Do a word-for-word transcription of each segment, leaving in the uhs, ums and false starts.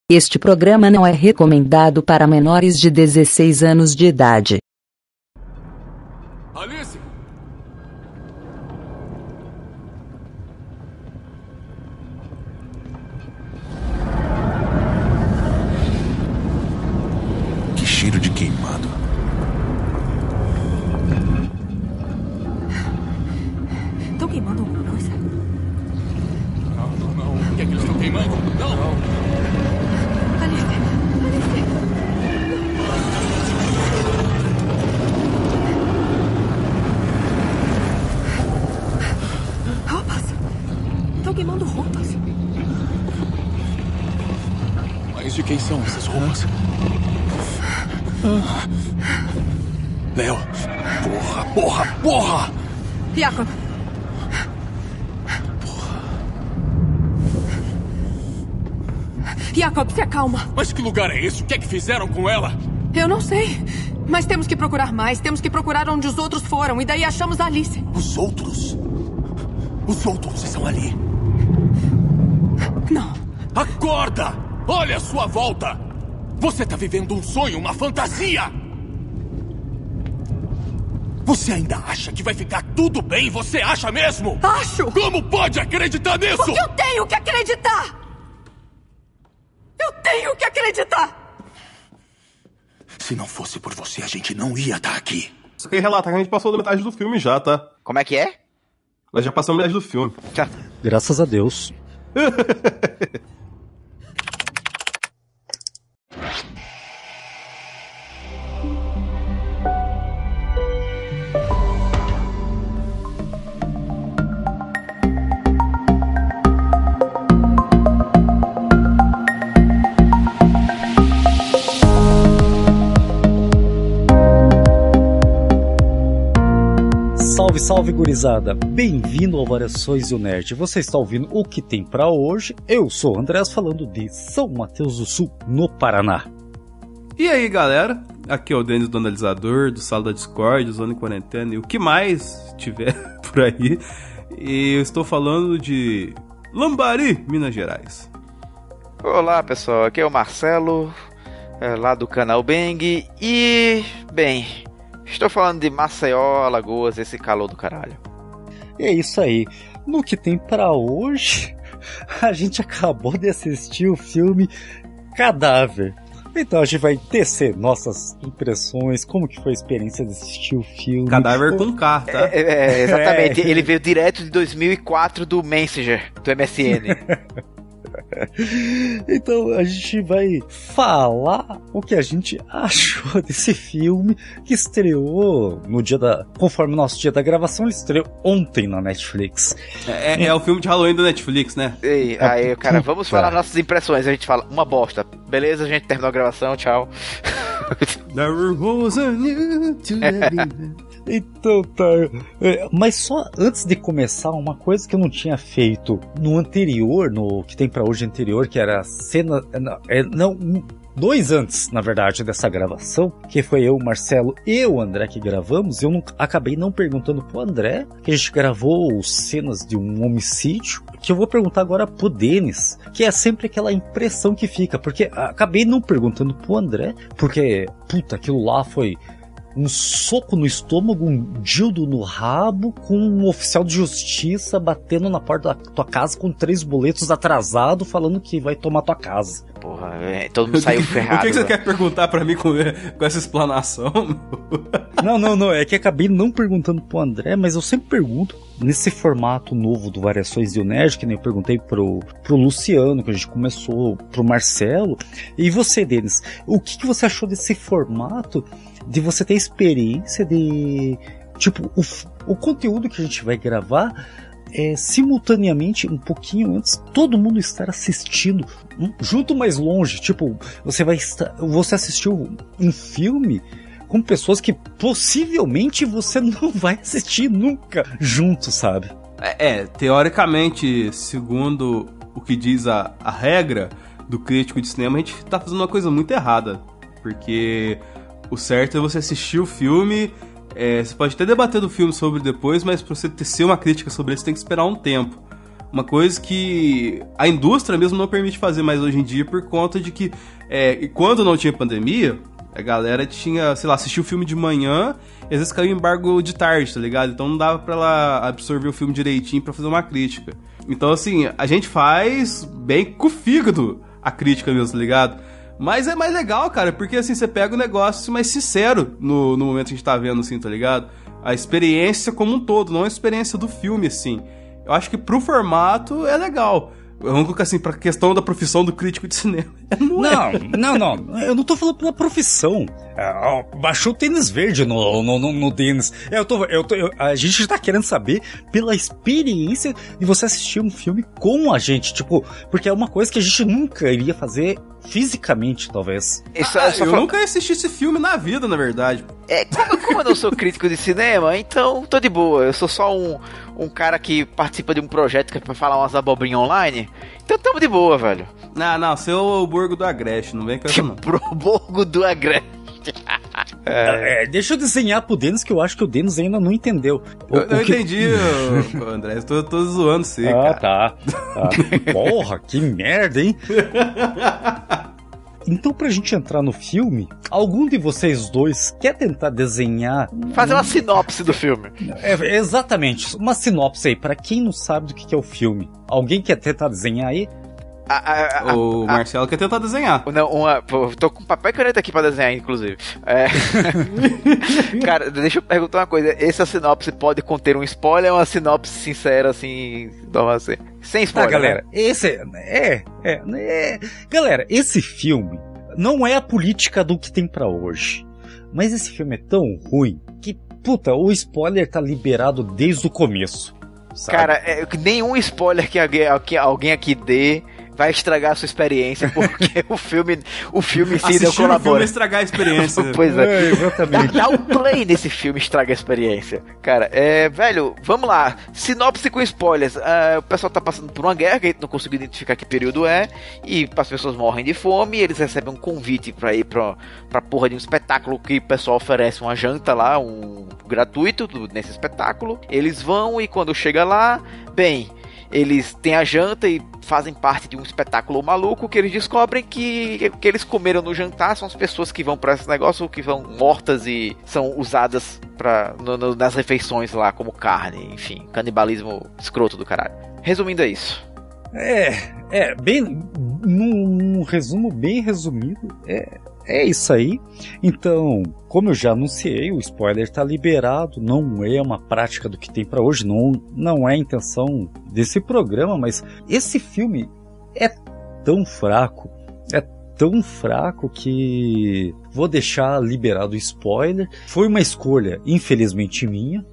Este programa não é recomendado para menores de dezesseis anos de idade. Alice! Que cheiro de queimado. Estão queimando alguma coisa? Não, não, não. O que é que eles estão queimando? Não, não. Alice! Alice! Roupas! Estão queimando roupas. Mas de quem são essas roupas? Léo! Porra, porra, porra! Jacob! Jacob, se acalma. Mas que lugar é esse? O que é que fizeram com ela? Eu não sei. Mas temos que procurar mais. Temos que procurar onde os outros foram. E daí achamos a Alice. Os outros? Os outros estão ali. Não. Acorda! Olha a sua volta! Você tá vivendo um sonho, uma fantasia! Você ainda acha que vai ficar tudo bem? Você acha mesmo? Acho! Como pode acreditar nisso? Porque eu tenho que acreditar! Eu tenho que acreditar! Se não fosse por você, a gente não ia estar aqui. Só queria relatar que a gente passou da metade do filme já, tá? Como é que é? Nós já passamos metade do filme. Graças a Deus. Salve, salve, gurizada! Bem-vindo ao Variações e o Nerd. Você está ouvindo o que tem pra hoje. Eu sou o Andrés, falando de São Mateus do Sul, no Paraná. E aí, galera? Aqui é o Denis do Analisador, do Sala da Discord, do Zona em Quarentena e o que mais tiver por aí. E eu estou falando de Lambari, Minas Gerais. Olá, pessoal. Aqui é o Marcelo, é, lá do canal Bang. E, bem... estou falando de Maceió, Alagoas, esse calor do caralho. É isso aí. No que tem pra hoje, a gente acabou de assistir o filme Cadáver. Então a gente vai tecer nossas impressões, como que foi a experiência de assistir o filme. Cadáver com K, tá? É, é, exatamente. É. Ele veio direto de dois mil e quatro do Messenger, do M S N. Então a gente vai falar o que a gente achou desse filme que estreou no dia da... Conforme o nosso dia da gravação, ele estreou ontem na Netflix. É, é, é o filme de Halloween do Netflix, né? E aí, cara, vamos falar nossas impressões. A gente fala, uma bosta. Beleza, a gente terminou a gravação, tchau. There was a new to Então tá. É, mas só antes de começar, uma coisa que eu não tinha feito no anterior, no que tem pra hoje anterior, que era a cena. É, não, dois antes, na verdade, dessa gravação, que foi eu, o Marcelo e o André que gravamos. Eu não, acabei não perguntando pro André, que a gente gravou cenas de um homicídio, que eu vou perguntar agora pro Denis, que é sempre aquela impressão que fica, porque acabei não perguntando pro André, porque, puta, aquilo lá foi um soco no estômago, um dildo no rabo, com um oficial de justiça batendo na porta da tua casa com três boletos atrasados, falando que vai tomar tua casa. Porra, é, todo mundo saiu ferrado. O que, que você né? quer perguntar pra mim com, com essa explanação? Não, não, não, é que acabei não perguntando pro André, mas eu sempre pergunto, nesse formato novo do Variações e o Nerd, que nem eu perguntei pro, pro Luciano, que a gente começou, pro Marcelo, e você, Denis, o que, que você achou desse formato de você ter experiência de, tipo, o, o conteúdo que a gente vai gravar é simultaneamente, um pouquinho antes, todo mundo estar assistindo junto mais longe, tipo, você vai estar, você assistiu um filme com pessoas que possivelmente você não vai assistir nunca junto, sabe? É, é teoricamente, segundo o que diz a, a regra do crítico de cinema, a gente tá fazendo uma coisa muito errada, porque o certo é você assistir o filme, é, você pode até debater do filme sobre depois, mas pra você tecer uma crítica sobre ele, você tem que esperar um tempo. Uma coisa que a indústria mesmo não permite fazer mais hoje em dia por conta de que, é, quando não tinha pandemia, a galera tinha, sei lá, assistia o filme de manhã e às vezes caiu embargo de tarde, tá ligado? Então não dava pra ela absorver o filme direitinho pra fazer uma crítica. Então, assim, a gente faz bem com o fígado a crítica mesmo, tá ligado? Mas é mais legal, cara, porque assim, você pega o negócio mais sincero no, no momento que a gente tá vendo, assim, tá ligado? A experiência como um todo, não a experiência do filme, assim. Eu acho que pro formato é legal. Vamos colocar assim, pra questão da profissão do crítico de cinema. Não, não, é. não, não. Eu não tô falando pela profissão. É, baixou o tênis verde no, no, no, no Denis. É, eu tô, eu tô, eu, a gente tá querendo saber pela experiência de você assistir um filme com a gente. Tipo, porque é uma coisa que a gente nunca iria fazer fisicamente, talvez. Isso, ah, eu, eu nunca assisti esse filme na vida, na verdade. É, como, como eu não sou crítico de cinema, então tô de boa. Eu sou só um, um cara que participa de um projeto que é pra falar umas abobrinhas online. Então tamo de boa, velho. Não, não, você é o Borgo do Agreste, não vem com essa não. Pro Borgo do Agreste. É, deixa eu desenhar pro Denis, que eu acho que o Denis ainda não entendeu. O, eu não que... entendi, ô, André, eu tô, tô zoando você, ah, cara. Tá, tá. Porra, que merda, hein? Então, pra gente entrar no filme, algum de vocês dois quer tentar desenhar... Fazer uma sinopse do filme. É, exatamente, uma sinopse aí, pra quem não sabe do que é o filme. Alguém quer tentar desenhar aí? A, a, a, o a, Marcelo a, quer tentar desenhar. Não, uma, pô, tô com papel e caneta aqui pra desenhar, inclusive. É... Cara, deixa eu perguntar uma coisa. Essa sinopse pode conter um spoiler ou uma sinopse sincera, assim, assim sem spoiler? Tá, galera, né? esse é, é, é... Galera, esse filme não é a política do que tem pra hoje. Mas esse filme é tão ruim que, puta, o spoiler tá liberado desde o começo. Sabe? Cara, é, nenhum spoiler que alguém, que alguém aqui dê vai estragar a sua experiência, porque o filme, o filme sim não colabora. O filme estragar a experiência. Pois é. é exatamente. Dá o play nesse filme estraga a experiência. Cara, é, velho, vamos lá. Sinopse com spoilers. Uh, o pessoal tá passando por uma guerra que a gente não conseguiu identificar que período é, e as pessoas morrem de fome, e eles recebem um convite pra ir pra, pra porra de um espetáculo que o pessoal oferece uma janta lá, um gratuito nesse espetáculo. Eles vão e quando chega lá, bem, eles têm a janta e fazem parte de um espetáculo maluco que eles descobrem que que eles comeram no jantar são as pessoas que vão pra esse negócio, que vão mortas e são usadas pra, no, no, nas refeições lá como carne, enfim, canibalismo escroto do caralho. Resumindo é isso. É, é, bem, num, num resumo bem resumido, é, é isso aí. Então, como eu já anunciei, o spoiler tá liberado, não é uma prática do que tem pra hoje, não, não é a intenção desse programa, mas esse filme é tão fraco, é tão fraco que vou deixar liberado o spoiler. Foi uma escolha, infelizmente, minha.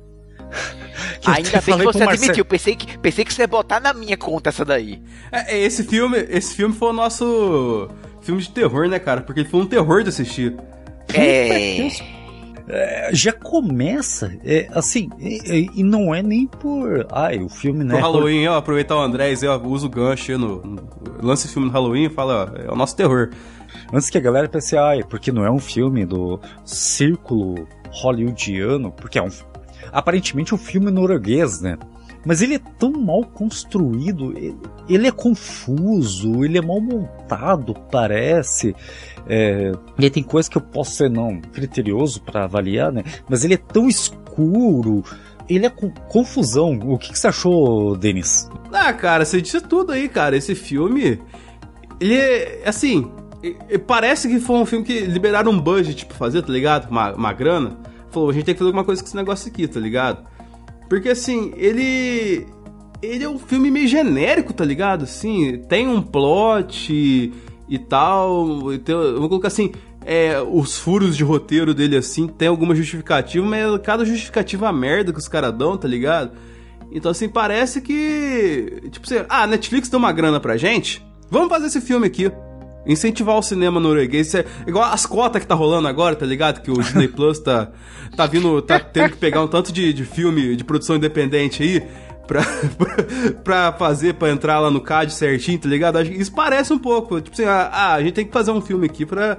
Ainda bem que você admitiu, pensei que, pensei que você ia botar na minha conta essa daí. É, esse filme, esse filme foi o nosso filme de terror, né, cara? Porque ele foi um terror de assistir. É... é já começa, é, assim, e, e não é nem por... Ai, o filme, né? Pro Halloween, ó, aproveitar o Andrés, eu uso o gancho no, no... Lança esse filme no Halloween e fala, ó, é o nosso terror. Antes que a galera pense, ai, porque não é um filme do círculo hollywoodiano, porque é um... aparentemente um filme norueguês, né? Mas ele é tão mal construído, ele, ele é confuso, ele é mal montado, parece. É, ele tem coisas que eu posso ser não criterioso para avaliar, né? Mas ele é tão escuro, ele é com confusão. O que, que você achou, Denis? Ah, cara, você disse tudo aí, cara. Esse filme, ele é, assim, parece que foi um filme que liberaram um budget pra fazer, tá ligado? Uma, uma grana. Falou, a gente tem que fazer alguma coisa com esse negócio aqui, tá ligado? Porque, assim, ele... Ele é um filme meio genérico, tá ligado? Assim, tem um plot e, e tal... Tem, eu vou colocar assim... É, os furos de roteiro dele, assim, tem alguma justificativa, mas cada justificativa é a merda que os caras dão, tá ligado? Então, assim, parece que... Tipo assim, ah, a Netflix deu uma grana pra gente, vamos fazer esse filme aqui. Incentivar o cinema norueguês. É igual as cotas que tá rolando agora, tá ligado? Que o Disney Plus tá, tá vindo, tá tendo que pegar um tanto de, de filme de produção independente aí pra, pra fazer, pra entrar lá no C A D certinho, tá ligado? Isso parece um pouco, tipo assim, ah, a gente tem que fazer um filme aqui pra,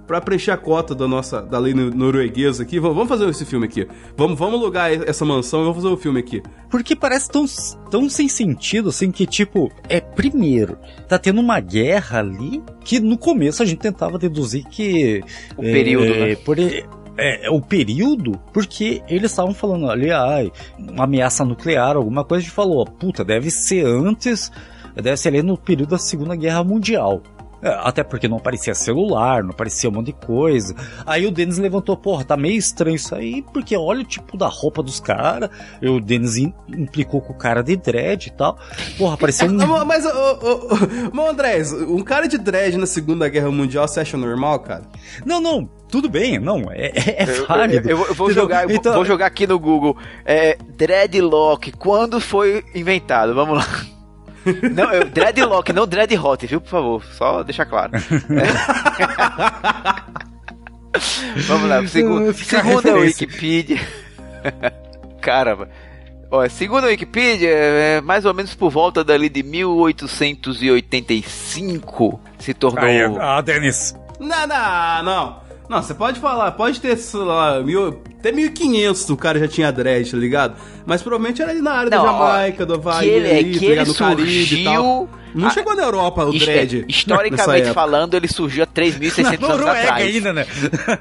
pra preencher a cota da nossa, da lei norueguesa aqui, vamos fazer esse filme aqui. Vamos, vamos alugar essa mansão e vamos fazer o um filme aqui. Porque parece tão, tão sem sentido, assim, que tipo, é, primeiro, tá tendo uma guerra ali, que no começo a gente tentava deduzir que... O é, período, né? Por, é, o período, porque eles estavam falando ali, ai, uma ameaça nuclear, alguma coisa, a gente falou, puta, deve ser antes, deve ser ali no período da Segunda Guerra Mundial. Até porque não aparecia celular, não aparecia um monte de coisa. Aí o Dennis levantou, porra, tá meio estranho isso aí, porque olha o tipo da roupa dos caras. E o Dennis implicou com o cara de dread e tal. Porra, parecia um... Mas, ô, Andrés, um cara de dread na Segunda Guerra Mundial, você acha normal, cara? Não, não, tudo bem, não, é, é válido. Eu, eu, eu, vou, jogar, então... vou jogar aqui no Google, é, dreadlock, quando foi inventado? Vamos lá. Não, eu, dreadlock, não dread hot, viu, por favor, só deixar claro. Vamos lá, segundo, segundo a Wikipedia. Caramba. Ó, segundo a Wikipedia, é, mais ou menos por volta dali de mil oitocentos e oitenta e cinco se tornou... Ah, Dennis. Não, não, não. Não, você pode falar, pode ter, sei lá, mil, até mil e quinhentos o cara já tinha dread, tá ligado? Mas provavelmente era ali na área não, da Jamaica, do Havaí, que ele, ali, que tá ligado? ele No Caribe e tal. Não a... chegou na Europa o dread. Historicamente falando, ele surgiu há três mil e seiscentos anos atrás. Ainda, né?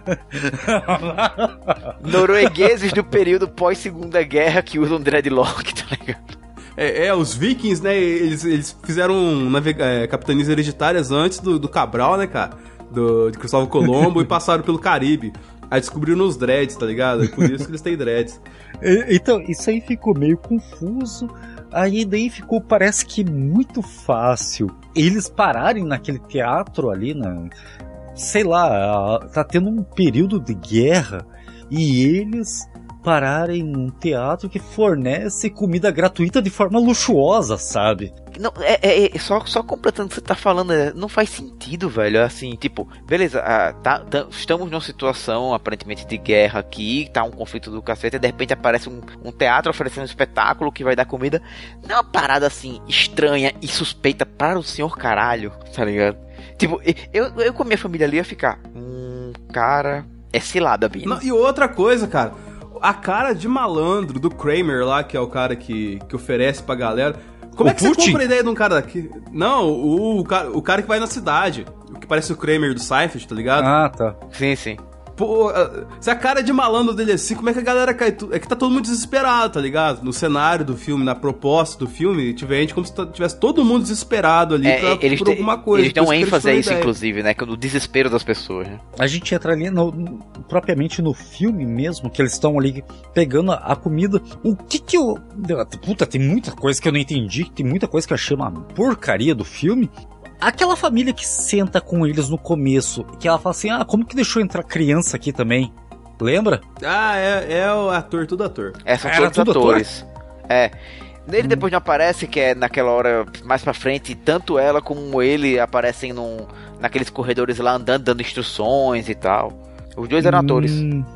Noruegueses do período pós-Segunda Guerra que usam dreadlock, tá ligado? É, é, os vikings, né, eles, eles fizeram navega- é, capitanias hereditárias antes do, do Cabral, né, cara? Do, de Cristóvão Colombo e passaram pelo Caribe. Aí descobriram os dreads, tá ligado? É por isso que eles têm dreads. Então, isso aí ficou meio confuso. Aí daí ficou, parece que muito fácil eles pararem naquele teatro ali, na, sei lá, tá tendo um período de guerra e eles pararem num teatro que fornece comida gratuita de forma luxuosa, sabe? Não, é, é, é só, só completando o que você tá falando, é, não faz sentido, velho. Assim, tipo, beleza, ah, tá, tá, estamos numa situação aparentemente de guerra aqui, tá um conflito do cacete, e de repente aparece um, um teatro oferecendo um espetáculo que vai dar comida. Não é uma parada assim estranha e suspeita para o senhor caralho, tá ligado? Tipo, eu, eu com a minha família ali ia ficar, hum, cara, é cilada, Bino. E outra coisa, cara, a cara de malandro do Kramer lá, que é o cara que, que oferece pra galera. Como o é que Putin? Você compra a ideia de um cara daqui? Não, o, o, cara, o cara que vai na cidade. O que parece o Kramer do Seinfeld, tá ligado? Ah, tá. Sim, sim. Pô, se a cara de malandro dele é assim, como é que a galera cai? É que tá todo mundo desesperado, tá ligado? No cenário do filme, na proposta do filme, tiver gente como se tivesse todo mundo desesperado ali é, pra, por alguma coisa. Eles dão ênfase a isso, inclusive, né? Que é no desespero das pessoas, né? A gente entra ali no, no, propriamente no filme mesmo, que eles estão ali pegando a, a comida. O que que eu... Puta, tem muita coisa que eu não entendi, tem muita coisa que eu achei uma porcaria do filme. Aquela família que senta com eles no começo, que ela fala assim, ah, como que deixou entrar criança aqui também? Lembra? Ah, é, é o ator, tudo ator. É, são todos tudo atores. Ator? É. Ele hum. depois não aparece, que é naquela hora mais pra frente, tanto ela como ele aparecem num, naqueles corredores lá andando, dando instruções e tal. Os dois eram hum. atores.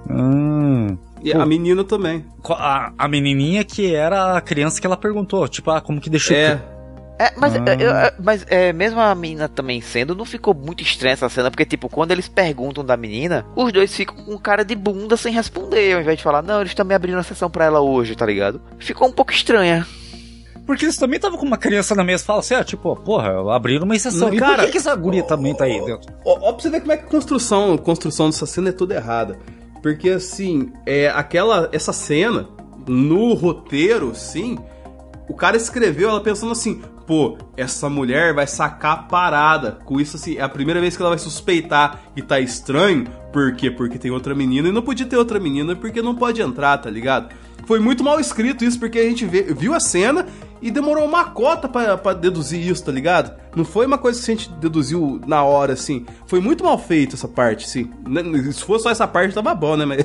Hum. E Pô, a menina também. A, a menininha que era a criança que ela perguntou, tipo, ah, como que deixou... É. É, mas, ah. eu, mas é, mesmo a menina também sendo, não ficou muito estranha essa cena, porque, tipo, quando eles perguntam da menina, os dois ficam com cara de bunda sem responder, ao invés de falar, não, eles também abriram a sessão pra ela hoje, tá ligado? Ficou um pouco estranha. Porque eles também estavam com uma criança na mesa e falam assim, ah, tipo, porra, abriram uma exceção. Não, e cara, por que, que essa guria ó, também tá aí dentro? Ó, ó, pra você ver como é que a construção, a construção dessa cena é toda errada. Porque, assim, é, aquela, essa cena, no roteiro, sim, o cara escreveu ela pensando assim, pô, essa mulher vai sacar a parada. Com isso, assim, é a primeira vez que ela vai suspeitar e tá estranho. Por quê? Porque tem outra menina e não podia ter outra menina porque não pode entrar, tá ligado? Foi muito mal escrito isso, porque a gente vê, viu a cena e demorou uma cota pra, pra deduzir isso, tá ligado? Não foi uma coisa que a gente deduziu na hora, assim. Foi muito mal feito essa parte, assim. Se fosse só essa parte, tava bom, né? Mas...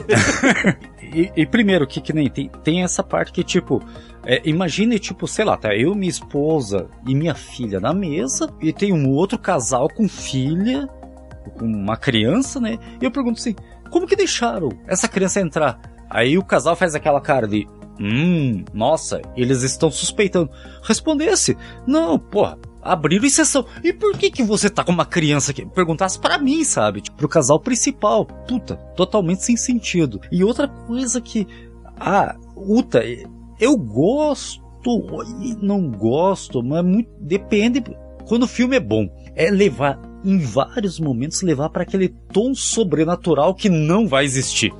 e, e primeiro, que, que nem tem, tem essa parte que, tipo... É, imagine, tipo, sei lá, tá eu, minha esposa e minha filha na mesa, e tem um outro casal com filha, com uma criança, né? E eu pergunto assim, como que deixaram essa criança entrar? Aí o casal faz aquela cara de, hum, nossa, eles estão suspeitando. Respondesse, não, porra, abriram exceção. E por que que você tá com uma criança aqui? Perguntasse pra mim, sabe? Tipo, pro casal principal. Puta, totalmente sem sentido. E outra coisa que... Ah, Uta, eu gosto e não gosto, mas muito, depende... Quando o filme é bom, é levar... em vários momentos levar para aquele tom sobrenatural que não vai existir.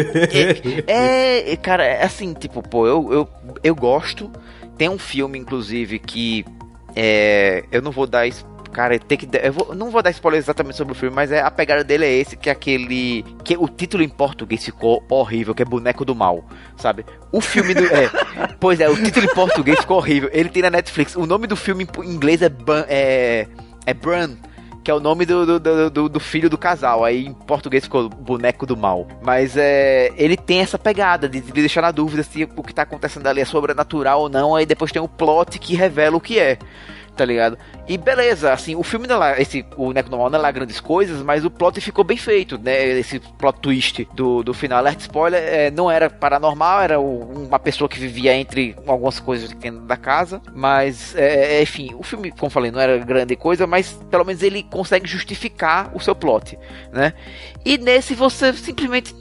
É, é, cara, é assim, tipo, pô, eu, eu, eu gosto. Tem um filme, inclusive, que é, eu não vou dar, cara, tem que, eu vou, não vou dar spoiler exatamente sobre o filme, mas é, a pegada dele é esse, que é aquele, que o título em português ficou horrível, que é Boneco do Mal, sabe? O filme do, é, pois é, o título em português ficou horrível. Ele tem na Netflix. O nome do filme em inglês é Ban, é, é Bran, que é o nome do, do, do, do filho do casal. Aí em português ficou Boneco do Mal. Mas é, ele tem essa pegada de, de deixar na dúvida se o que tá acontecendo ali é sobrenatural ou não. Aí depois tem um plot que revela o que é, tá ligado? E beleza, assim, o filme não é, esse, o Boneco do Mal não é lá grandes coisas, mas o plot ficou bem feito, né? Esse plot twist do, do final. Alerta spoiler, é, não era paranormal, era o, uma pessoa que vivia entre algumas coisas dentro da casa, mas é, enfim, o filme, como falei, não era grande coisa, mas pelo menos ele consegue justificar o seu plot, né? E nesse você simplesmente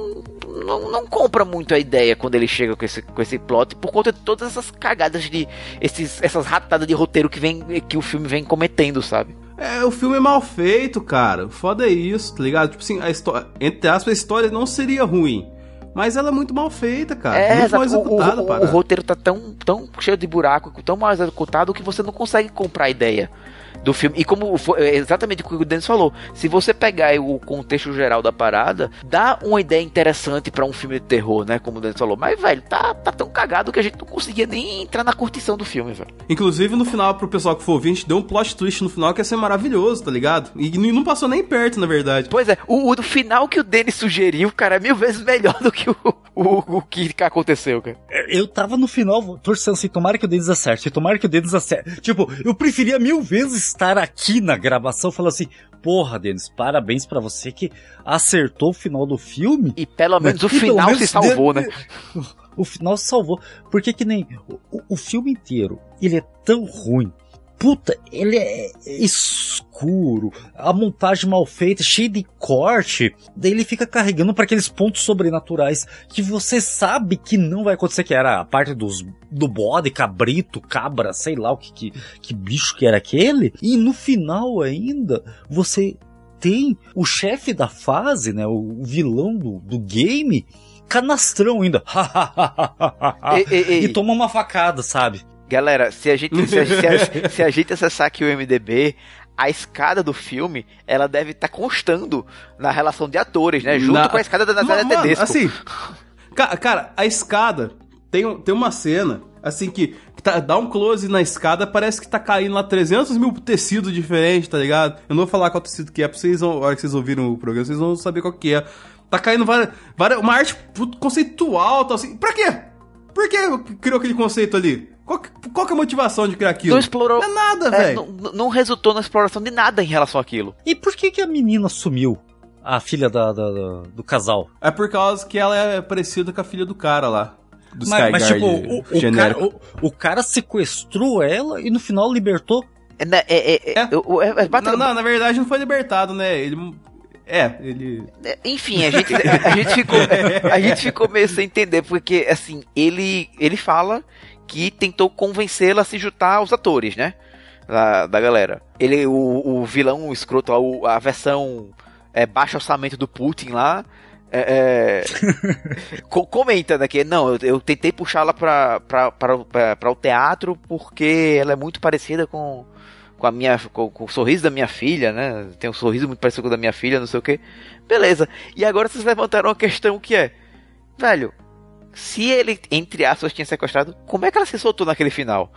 Não, não compra muito a ideia quando ele chega com esse, com esse plot, por conta de todas essas cagadas de esses, essas ratadas de roteiro que, vem, que o filme vem cometendo, sabe? É, o filme é mal feito, cara. Foda é isso, tá ligado? Tipo assim, a história, entre aspas, a história não seria ruim, mas ela é muito mal feita, cara. É, muito mal executada, o, o, o roteiro tá tão, tão cheio de buraco, tão mal executado, que você não consegue comprar a ideia do filme. E como foi exatamente o que o Denis falou, se você pegar o contexto geral da parada, dá uma ideia interessante pra um filme de terror, né? Como o Denis falou. Mas, velho, tá, tá tão cagado que a gente não conseguia nem entrar na curtição do filme, velho. Inclusive, no final, pro pessoal que for ouvir, a gente deu um plot twist no final que ia ser maravilhoso, tá ligado? E não passou nem perto, na verdade. Pois é, o, o final que o Denis sugeriu, cara, é mil vezes melhor do que o, o, o que aconteceu, cara. Eu tava no final torcendo assim, tomara que o Denis acerte, tomara que o Denis acerte. Tipo, eu preferia mil vezes estar aqui na gravação falando assim, porra, Denis, parabéns pra você que acertou o final do filme. E pelo menos o final menos se salvou, de... né? O final se salvou. Porque que nem o, o filme inteiro, ele é tão ruim. Puta, ele é escuro, a montagem mal feita, cheia de corte, daí ele fica carregando para aqueles pontos sobrenaturais que você sabe que não vai acontecer, que era a parte dos, do bode, cabrito, cabra, sei lá o que, que, que bicho que era aquele, e no final ainda você tem o chefe da fase, né, o vilão do, do game, canastrão ainda, ei, ei, ei. E toma uma facada, sabe? Galera, se a gente se a, se a, se a gente acessar aqui o M D B, a escada do filme, ela deve estar tá constando na relação de atores, né? Junto na... com a escada da Nazaré Mano, Tedesco. Assim, ca- cara, a escada tem, um, tem uma cena, assim, que, que tá, dá um close na escada, parece que tá caindo lá trezentos mil tecidos diferentes, tá ligado? Eu não vou falar qual tecido que é, pra vocês, a hora que vocês ouviram o programa, vocês vão saber qual que é. Tá caindo várias, várias, uma arte conceitual, tal, assim. Pra quê? Por que criou aquele conceito ali? Qual que, qual que é a motivação de criar aquilo? Não explorou. Não é nada, é, velho. Não, não resultou na exploração de nada em relação àquilo. E por que que a menina sumiu? A filha da, da, da, do casal? É por causa que ela é parecida com a filha do cara lá. Do mas, mas tipo, o, o, cara, o, o cara sequestrou ela e no final libertou? É, é, é, é, é. é, é bate... não, não, na verdade não foi libertado, né? Ele... É, ele... Enfim, a gente, a, gente ficou, a gente ficou meio sem entender, porque, assim, ele, ele fala que tentou convencê-la a se juntar aos atores, né? Da, da galera. Ele, o, o vilão, o escroto, a, a versão é, baixo orçamento do Putin lá, é, é, co- comenta, né, que não, eu, eu tentei puxá-la pra, pra, pra, pra, pra o teatro porque ela é muito parecida com... com a minha, com, com o sorriso da minha filha, né? Tem um sorriso muito parecido com o da minha filha, não sei o que. Beleza. E agora vocês levantaram uma questão que é, velho, se ele, entre aspas, tinha sequestrado, como é que ela se soltou naquele final?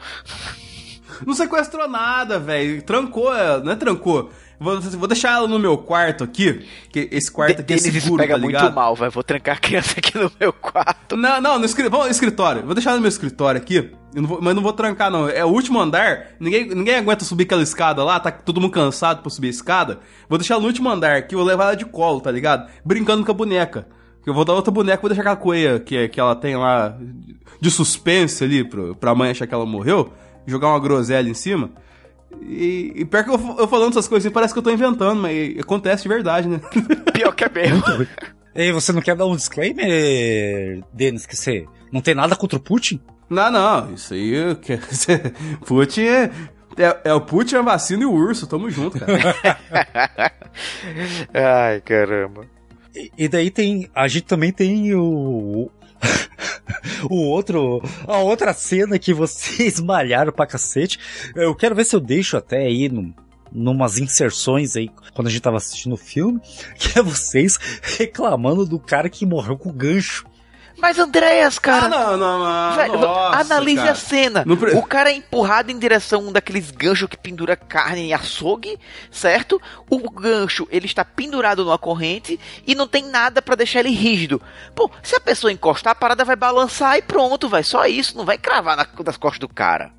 Não sequestrou nada, velho. Trancou ela, não é trancou. Vou, vou deixar ela no meu quarto aqui, que esse quarto aqui é Denis, seguro, isso pega tá ligado? muito mal, velho. Vou trancar a criança aqui no meu quarto. Não, não, no escritório. Vamos no escritório. Vou deixar no meu escritório aqui. Eu não vou, mas não vou trancar, não. É o último andar. Ninguém, ninguém aguenta subir aquela escada lá. Tá todo mundo cansado pra subir a escada. Vou deixar ela no último andar aqui. Vou levar ela de colo, tá ligado? Brincando com a boneca. Eu vou dar outra boneca. Vou deixar aquela coelha que, que ela tem lá de suspense ali pro, pra mãe achar que ela morreu. Jogar uma groselha em cima. E, e pior que eu, eu falando essas coisas assim, parece que eu tô inventando, mas acontece de verdade, né? Pior que é mesmo. E você não quer dar um disclaimer, Denis, que você não tem nada contra o Putin? Não, não, isso aí... Eu quero... Putin é... É, é o Putin, a vacina e o urso, tamo junto, cara. Ai, caramba. E, e daí tem... A gente também tem o... o outro... A outra cena que vocês malharam pra cacete. Eu quero ver se eu deixo até aí no... numas inserções aí, quando a gente tava assistindo o filme, que é vocês reclamando do cara que morreu com gancho. Mas, Andréas, cara... Ah, não, não, não. Velho, nossa, analise cara. a cena. Pre... O cara é empurrado em direção a um daqueles ganchos que pendura carne em açougue, certo? O gancho, ele está pendurado numa corrente e não tem nada pra deixar ele rígido. Pô, se a pessoa encostar, a parada vai balançar e pronto, vai. Só isso, não vai cravar na, nas costas do cara.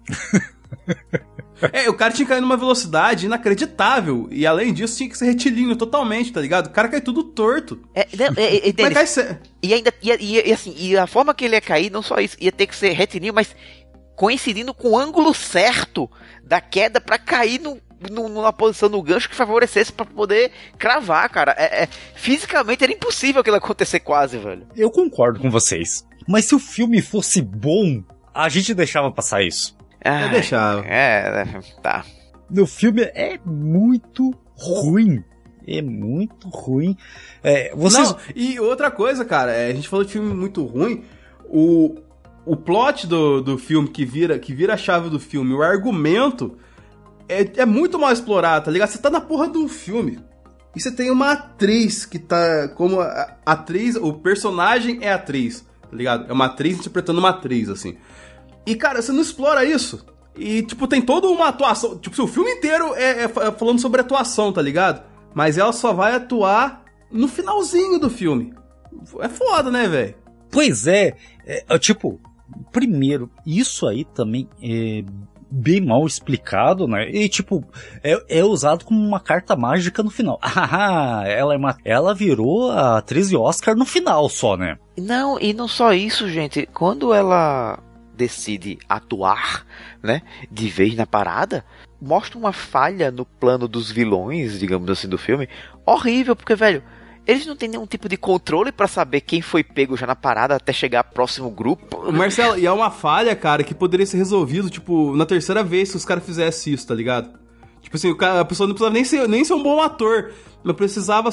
É, o cara tinha que cair numa velocidade inacreditável. E além disso, tinha que ser retilíneo totalmente, tá ligado? O cara cai tudo torto. É, é, é, é, Mas cai se... E ainda. E, e, e, assim, e a forma que ele ia cair, não só isso, ia ter que ser retilíneo, mas coincidindo com o ângulo certo da queda pra cair no, no, numa posição no gancho que favorecesse pra poder cravar, cara. É, é, fisicamente era impossível aquilo acontecer quase, velho. Eu concordo com vocês. Mas se o filme fosse bom, a gente deixava passar isso. Ah, Eu deixava. É, tá. O filme é muito ruim. É muito ruim. É, vocês... Não, e outra coisa, cara, é, a gente falou de filme muito ruim. O, o plot do, do filme que vira, que vira a chave do filme, o argumento é, é muito mal explorado, tá ligado? Você tá na porra de um filme e você tem uma atriz que tá como a, a atriz, o personagem é atriz, tá ligado? É uma atriz interpretando uma atriz, assim. E, cara, você não explora isso. E, tipo, tem toda uma atuação. Tipo, se o filme inteiro é, é falando sobre atuação, tá ligado? Mas ela só vai atuar no finalzinho do filme. É foda, né, velho? Pois é, é. Tipo, primeiro, isso aí também é bem mal explicado, né? E, tipo, é, é usado como uma carta mágica no final. Ah, ela, é uma, ela virou a atriz de Oscar no final só, né? Não, e não só isso, gente. Quando ela decide atuar, né, de vez na parada, mostra uma falha no plano dos vilões, digamos assim, do filme, horrível, porque, velho, eles não têm nenhum tipo de controle pra saber quem foi pego já na parada até chegar ao próximo grupo. Marcelo, e é uma falha, cara, que poderia ser resolvido, tipo, na terceira vez que os caras fizessem isso, tá ligado? Tipo assim, o cara, a pessoa não precisava nem ser, nem ser um bom ator, mas precisava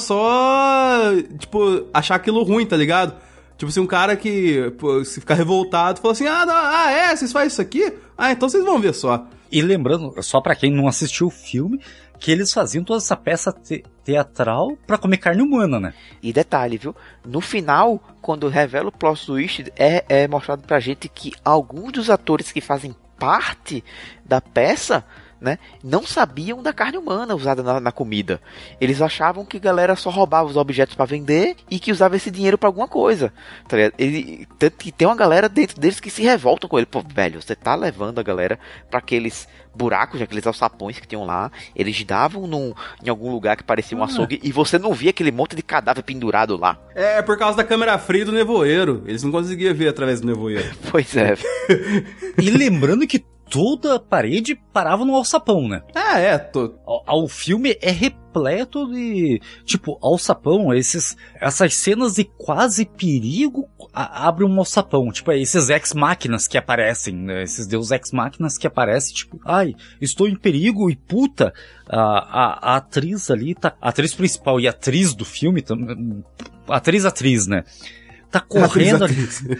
só, tipo, achar aquilo ruim, tá ligado? Tipo assim, um cara que, pô, se ficar revoltado, fala assim, ah, não, ah, é, vocês fazem isso aqui? Ah, então vocês vão ver só. E lembrando, só pra quem não assistiu o filme, que eles faziam toda essa peça te- teatral pra comer carne humana, né? E detalhe, viu? No final, quando revela o plot twist, é, é mostrado pra gente que alguns dos atores que fazem parte da peça, né, não sabiam da carne humana usada na, na comida. Eles achavam que a galera só roubava os objetos pra vender e que usava esse dinheiro pra alguma coisa, tá ligado? Ele, tanto que tem uma galera dentro deles que se revoltam com ele. Pô, velho, você tá levando a galera pra aqueles buracos, aqueles alçapões que tinham lá. Eles davam num, em algum lugar que parecia um açougue e você não via aquele monte de cadáver pendurado lá. É, por causa da câmera fria do nevoeiro. Eles não conseguiam ver através do nevoeiro. Pois é. E lembrando que toda a parede parava no alçapão, né? Ah, é. Tô... O, o filme é repleto de, tipo, alçapão, esses, essas cenas de quase perigo a, abre um alçapão. Tipo, é esses ex-máquinas que aparecem, né? Esses deus ex-máquinas que aparecem, tipo, ai, estou em perigo e puta, a, a, a atriz ali, tá, a atriz principal e a atriz do filme, atriz-atriz, né? Tá correndo ali,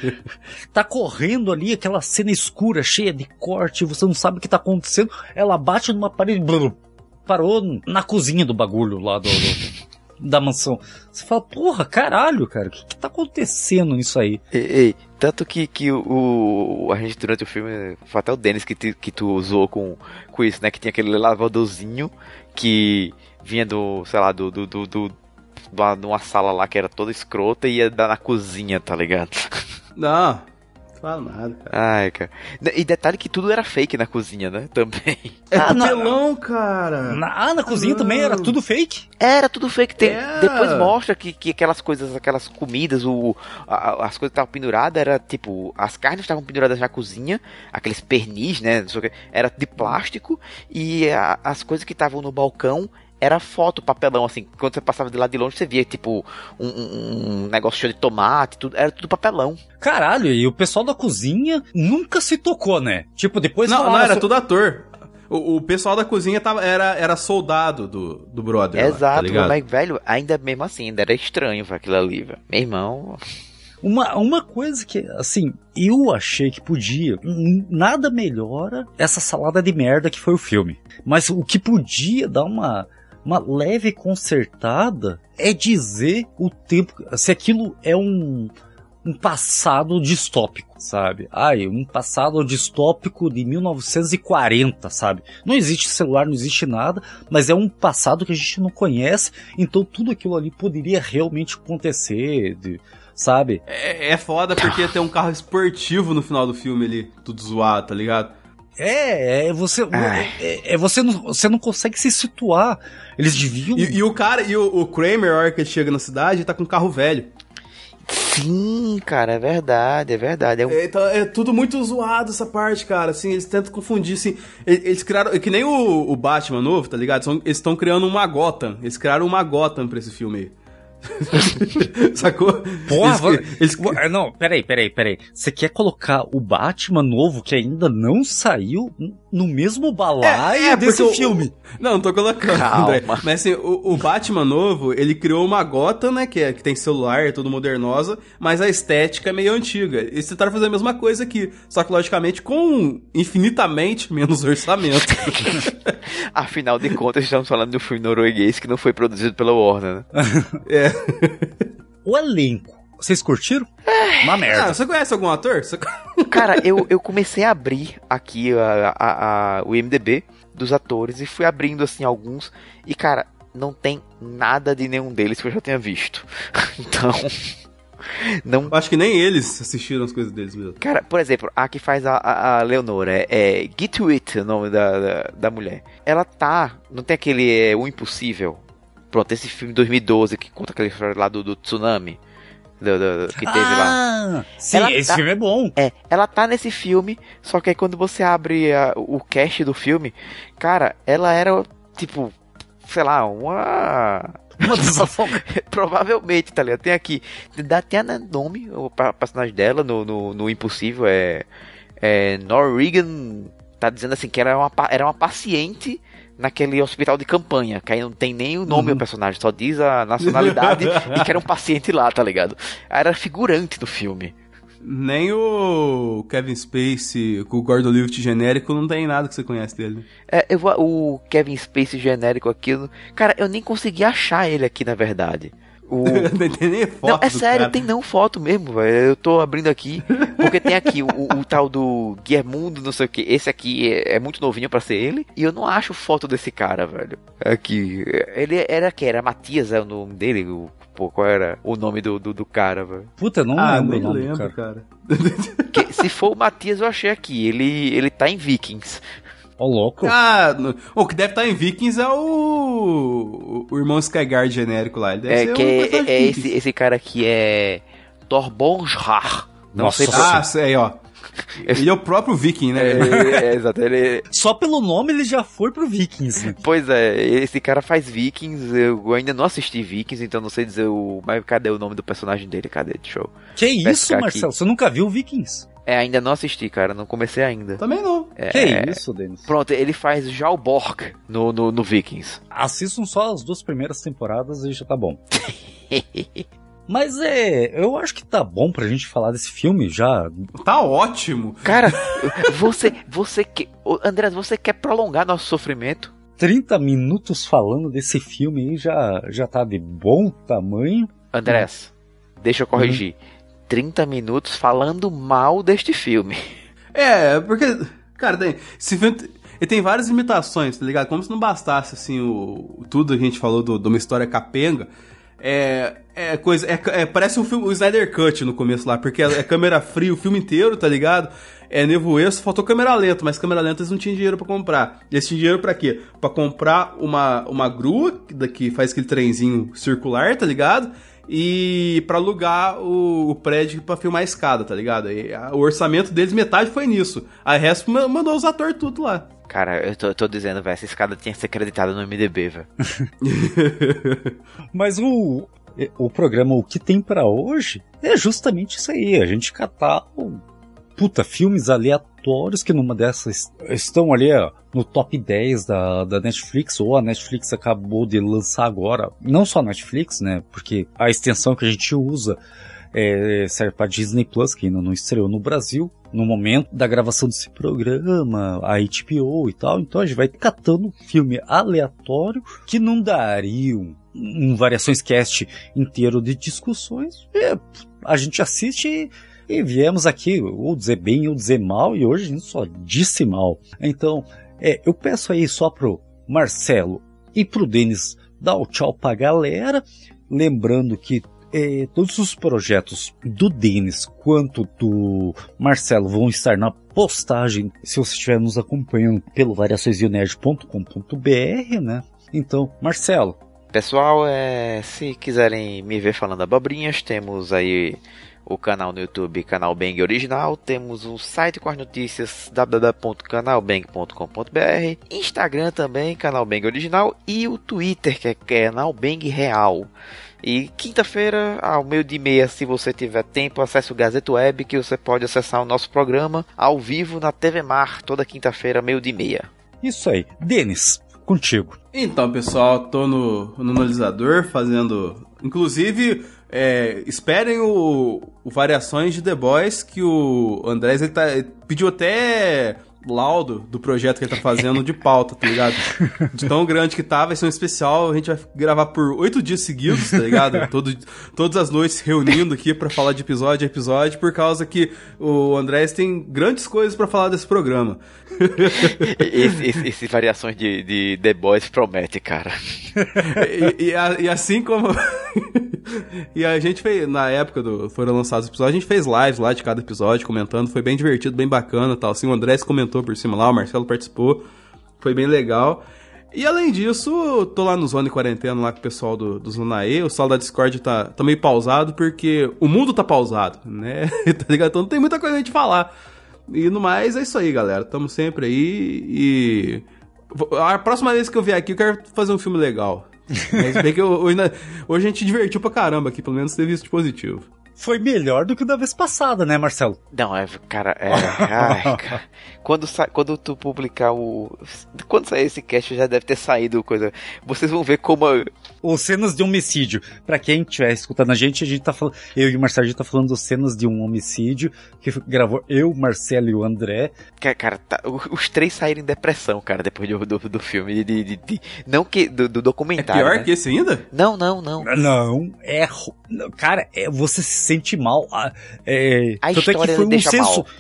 tá correndo ali, aquela cena escura, cheia de corte, você não sabe o que tá acontecendo, ela bate numa parede, blum, parou na cozinha do bagulho lá do, do, da mansão. Você fala, porra, caralho, cara, o que, que tá acontecendo nisso aí? Ei, ei, tanto que, que o, a gente durante o filme, foi até o Denis que, te, que tu usou com, com isso, né, que tinha aquele lavadorzinho que vinha do, sei lá, do, do, do, do de uma sala lá que era toda escrota e ia dar na cozinha, tá ligado? Não. Fala nada, cara. Ai, cara. E detalhe que tudo era fake na cozinha, né? Também. É Ah, não. papelão, cara. Na, ah, na cozinha não. também era tudo fake? Era tudo fake. Tem, É. Depois mostra que, que aquelas coisas, aquelas comidas, o, a- as coisas que estavam penduradas, era tipo, as carnes estavam penduradas na cozinha, aqueles pernis, né? Não sei o que, era de plástico, e a- as coisas que estavam no balcão era foto, papelão, assim. Quando você passava de lá de longe, você via, tipo, um, um- um negócio cheio de tomate, tudo, era tudo papelão. Caralho, e o pessoal da cozinha nunca se tocou, né? Tipo, depois Não, não, falaram era so- tudo ator. O, o pessoal da cozinha tava, era, era soldado do, do brother. lá, tá Exato, ligado? mas, velho, ainda mesmo assim, ainda era estranho velho, aquilo ali, velho. Meu irmão. Uma, uma coisa que, assim, eu achei que podia, n- nada melhora essa salada de merda que foi o filme. Mas o que podia dar uma, uma leve consertada é dizer o tempo, se aquilo é um, um passado distópico, sabe? Ai, um passado distópico de mil novecentos e quarenta, sabe? Não existe celular, não existe nada, mas é um passado que a gente não conhece, então tudo aquilo ali poderia realmente acontecer, de, sabe? É, é foda porque tem um carro esportivo no final do filme ali, tudo zoado, tá ligado? É, é você, Ai. é, é você, não, você não consegue se situar. Eles deviam. E, e o cara, e o, o Kramer, a hora que ele chega na cidade, tá com um carro velho. Sim, cara, é verdade, é verdade. É um... É, então, é tudo muito zoado essa parte, cara. Assim, eles tentam confundir, assim. Eles, eles criaram. É que nem o, o Batman novo, tá ligado? São- eles estão criando uma Gotham. Eles criaram uma Gotham pra esse filme aí. Sacou? Porra, Eles- eles- vo- ah, não, peraí, peraí, peraí. Você quer colocar o Batman novo que ainda não saiu no mesmo balaio É, é, desse porque o- filme? Não, não tô colocando, Calma. André. Mas assim, o, o Batman novo, ele criou uma Gotham, né? Que, é, que tem celular, é tudo modernosa, mas a estética é meio antiga. Eles tentaram fazer a mesma coisa aqui, só que logicamente com infinitamente menos orçamento. Afinal de contas, estamos falando de um filme norueguês que não foi produzido pela Warner, né? É. O elenco, vocês curtiram? Uma Ah, merda. você conhece algum ator? Você... Cara, eu, eu comecei a abrir aqui a, a- a- o I M D B dos atores e fui abrindo assim alguns. E cara, não tem nada de nenhum deles que eu já tenha visto. Então, não. Acho que nem eles assistiram as coisas deles mesmo. Cara, por exemplo, a que faz a, a, a Leonora é, é Get It, o nome da, da, da mulher. Ela tá. Não tem aquele é, O Impossível? Pronto, esse filme de dois mil e doze que conta aquela história lá do, do tsunami. Do, do- que teve lá. Ah, sim, Ela esse tá- filme é bom. É, ela tá nesse filme, só que aí quando você abre a- o cast do filme, cara, ela era, tipo, sei lá, uma... Uma das Provavelmente, tá ligado? Tem aqui, dá até nome, o pa- personagem dela no, no, no Impossível é, é Norwegian, tá dizendo assim que ela era uma, pa- era uma paciente naquele hospital de campanha, que aí não tem nem o nome do personagem, só diz a nacionalidade e que era um paciente lá, tá ligado? Ela era figurante do filme. Nem o Kevin Spacey com o Gordon Levitt genérico não tem nada que você conhece dele. É, eu vou, o Kevin Spacey genérico aqui, eu- cara, eu nem consegui achar ele aqui, na verdade. O... Não tem nem foto Não, é do sério, cara. tem não foto mesmo, velho. Eu tô abrindo aqui, porque tem aqui o, o- o tal do Guillermundo, não sei o que. Esse aqui é, é muito novinho pra ser ele, e eu não acho foto desse cara, velho. Aqui, ele era que era Matias, é o nome dele, o, pô, qual era o nome do, do, do cara, velho? Puta, não Ah, lembro nem o nome do lembro, cara. cara. Que, se for o Matias, eu achei aqui. Ele, ele tá em Vikings. Ó, louco. Ah, no- o que deve estar em Vikings é o, o irmão Skyguard genérico lá. Ele deve É ser que um é, personagem é Vikings. esse, esse cara aqui é Torbjörn. Não Nossa sei por Ah, sei, ó. Ele é o próprio Viking, né? É, é, exato, ele... Só pelo nome ele já foi pro Vikings, né? Pois é, esse cara faz Vikings, eu ainda não assisti Vikings, então não sei dizer o... Mas cadê o nome do personagem dele? Cadê? Deixa eu... Que isso, Pescar Marcelo? aqui. Você nunca viu Vikings? É, ainda não assisti, cara, não comecei ainda. Também não. É, Que isso, Denis? Pronto, ele faz Jalborg no, no, no Vikings. Assistam só as duas primeiras temporadas e já tá bom. Mas é, eu acho que tá bom pra gente falar desse filme já. Tá ótimo. Cara, você, você que... Ô, André, você quer prolongar nosso sofrimento? trinta minutos falando desse filme aí já, já tá de bom tamanho. Andrés, deixa eu corrigir. trinta minutos falando mal deste filme. É, porque, cara, tem, esse filme tem- ele tem várias limitações, tá ligado? Como se não bastasse, assim, o, tudo que a gente falou do- de uma história capenga. É, é coisa, é, é, parece um filme, o Snyder Cut no começo lá, porque é, é câmera fria o filme inteiro, tá ligado? É nevoeiro, só faltou câmera lenta, mas câmera lenta eles não tinham dinheiro pra comprar. E eles tinham dinheiro pra quê? Pra comprar uma, uma grua, que faz aquele trenzinho circular, tá ligado? E pra alugar o, o prédio pra filmar a escada, tá ligado? E a, o orçamento deles, metade foi nisso. Aí o resto mandou os atores tudo lá. Cara, eu tô, eu tô dizendo, velho, essa escada tinha que ser acreditada no M D B, velho. Mas o, o programa O Que Tem Pra Hoje é justamente isso aí. A gente catar o, puta, filmes aleatórios que numa dessas estão ali ó, no top dez da, da Netflix, ou a Netflix acabou de lançar agora. Não só a Netflix, né? Porque a extensão que a gente usa é, serve para Disney Plus, que ainda não estreou no Brasil, no momento da gravação desse programa, a H B O e tal. Então a gente vai catando filme aleatório que não daria um, um Variações Cast inteiro de discussões. É, a gente assiste e, e viemos aqui ou dizer bem ou dizer mal, e hoje a gente só disse mal. Então é, eu peço aí só pro Marcelo e pro Denis dar o tchau pra galera, lembrando que É, todos os projetos do Denis quanto do Marcelo vão estar na postagem, se você estiver nos acompanhando pelo variações vio nerd ponto com ponto b r, né? Então, Marcelo. Pessoal, é, se quiserem me ver falando abobrinhas, temos aí o canal no YouTube, Canal Bang Original, temos o site com as notícias, w w w ponto canal bang ponto com ponto b r, Instagram também, Canal Bang Original, e o Twitter, que é Canal Bang Real. E quinta-feira, ao meio-dia e meia, se você tiver tempo, acesse o Gazeta Web, que você pode acessar o nosso programa ao vivo na T V Mar, toda quinta-feira, meio-dia e meia. Isso aí. Denis, contigo. Então, pessoal, tô no, no analisador fazendo... Inclusive, é, esperem o, o Variações de The Boys, que o Andrés ele tá, ele pediu até... laudo do projeto que ele tá fazendo de pauta, tá ligado? De tão grande que tá, vai ser um especial, a gente vai gravar por oito dias seguidos, tá ligado? Todo, todas as noites reunindo aqui pra falar de episódio a episódio, por causa que o Andrés tem grandes coisas pra falar desse programa. Esse, esse, esse Variações de, de The Boys promete, cara. E, e, a, e assim como... E a gente fez, na época do foram lançados os episódios, a gente fez lives lá de cada episódio, comentando, foi bem divertido, bem bacana e tal. Assim, o Andrés comentou por cima lá, o Marcelo participou, foi bem legal. E além disso, tô lá no Zona Quarentena lá com o pessoal do, do Zonaê, o sal da Discord tá, tá meio pausado, porque o mundo tá pausado, né? Tá ligado? Então não tem muita coisa a gente falar. E no mais, é isso aí, galera. Tamo sempre aí e... A próxima vez que eu vier aqui, eu quero fazer um filme legal. Mas bem que eu, hoje, hoje a gente divertiu pra caramba aqui, pelo menos teve isso de positivo. Foi melhor do que da vez passada, né, Marcelo? Não, é, cara, é, ai, cara. Quando, sa- quando tu publicar o... Quando sair esse cast já deve ter saído coisa. Vocês vão ver como... A... Os cenas de homicídio. Pra quem estiver escutando a gente, a gente tá falando... Eu e o Marcelo, a gente tá falando das cenas de um homicídio que gravou eu, Marcelo e o André. Cara, cara tá, os três saíram em depressão, cara, depois do, do, do filme. De, de, de, não que... Do, do documentário, É pior né? que esse ainda? Não, não, não. Não, é... Cara, é, você se sente mal. É, A tanto é história que foi um deixa senso... mal.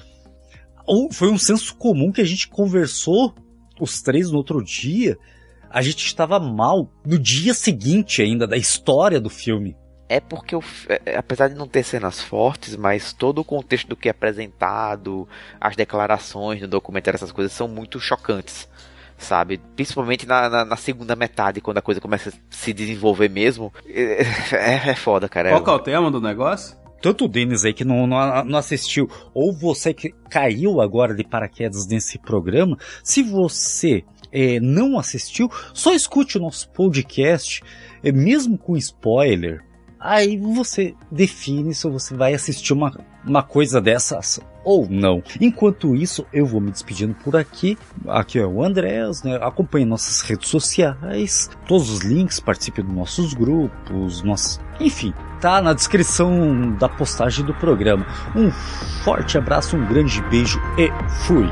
Foi um senso comum que a gente conversou, os três, no outro dia. A gente estava mal no dia seguinte ainda da história do filme. É porque, o, é, apesar de não ter cenas fortes, mas todo o contexto do que é apresentado, as declarações no documentário, essas coisas são muito chocantes, sabe? Principalmente na, na, na segunda metade, quando a coisa começa a se desenvolver mesmo. É, é, é foda, cara. Qual que é o tema do negócio? Tanto o Denis aí que não, não, não assistiu, ou você que caiu agora de paraquedas nesse programa, se você é, não assistiu, só escute o nosso podcast, é, mesmo com spoiler, aí você define se você vai assistir uma, uma coisa dessas ou não. Enquanto isso, eu vou me despedindo por aqui. Aqui é o Andrés, né? Acompanhe nossas redes sociais, todos os links, participe dos nossos grupos, nossos... enfim, tá na descrição da postagem do programa. Um forte abraço, um grande beijo e fui!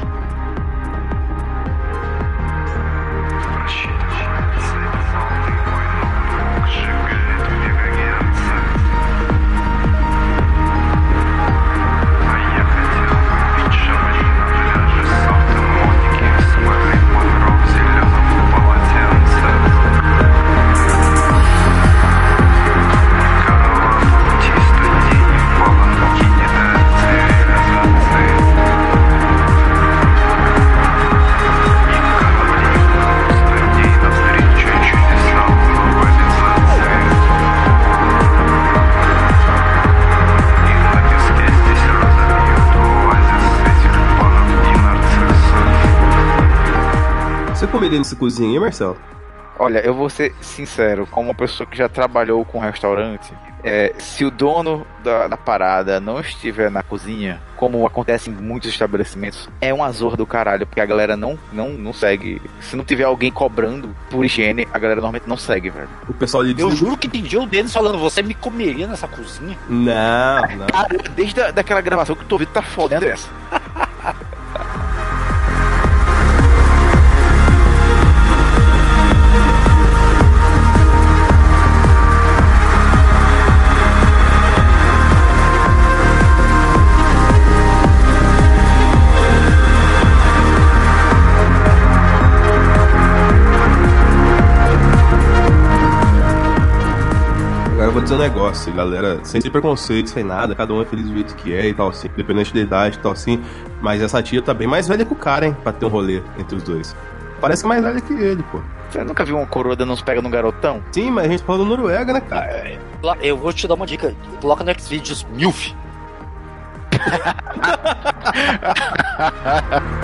faria nessa cozinha aí, Marcelo? Olha, eu vou ser sincero, como uma pessoa que já trabalhou com restaurante, é, se o dono da, da parada não estiver na cozinha, como acontece em muitos estabelecimentos, é um azor do caralho, porque a galera não, não, não segue. Se não tiver alguém cobrando por higiene, a galera normalmente não segue, velho. O pessoal ali Eu diz... juro que entendi o Denis falando, você me comeria nessa cozinha? Não, não. Cara, desde a, daquela gravação que o teu ouvido tá foda, né, Andressa? Agora eu vou dizer um negócio, galera, sem ter preconceito, sem nada, cada um é feliz do jeito que é e tal assim, independente da idade e tal assim, mas essa tia tá bem mais velha que o cara, hein, pra ter um rolê entre os dois. Parece que é mais velha que ele, pô. Você nunca viu uma coroa dando uns pega no garotão? Sim, mas a gente falou da Noruega, né, cara? Eu vou te dar uma dica, coloca no Xvideos MILF.